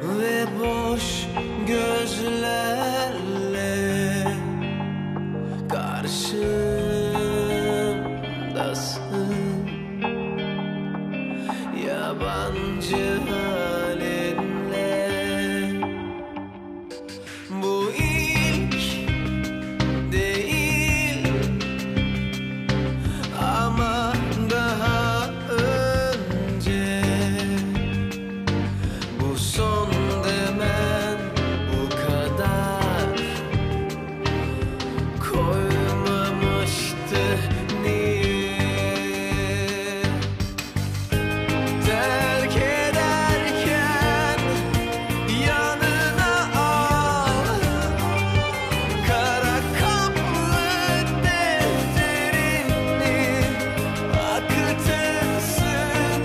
ve boş gözlerle karşımdasın. Yabancı halinle. Bu ilk değil ama daha önce. Bu son demen bu kadar koymamıştı niye? Terk ederken yanına al kara kaplı defterini, akıtırsın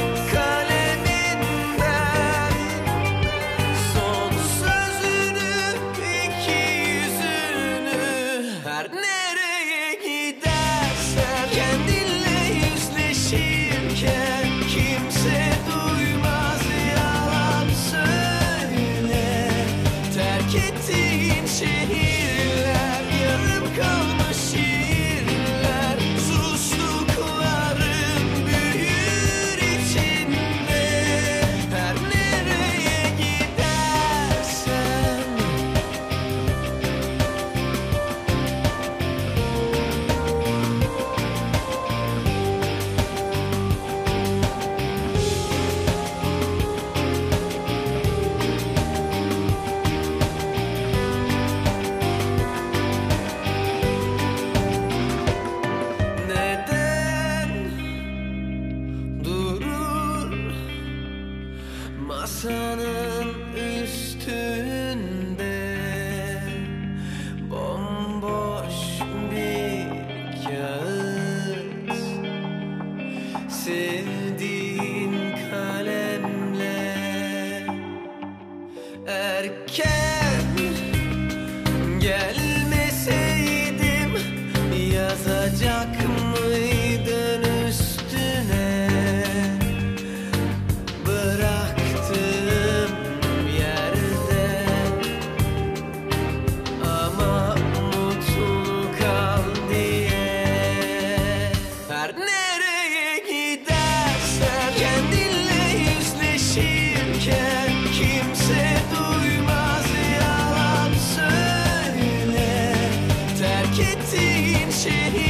kaleminden son sözünü, iki yüzünü. Her nereye gidersen kendinle yüzleşirken kimse duymaz, yalan söyle. Terk ettiğin şehirler, yarım kalmış şiirler, sustukların büyür içinde. Her nereye gidersen. Neden durur masanın üstünde bomboş bir kağıt, sevdiğin kalemle? Erken gelmeseydim yazacak mıydın üstüne? Bıraktığım yerde ama mutlu kal diye. Her nereye gidersen kendinle yüzleşirken kimse duymaz, yalan söyle. Terk ettiğin şehir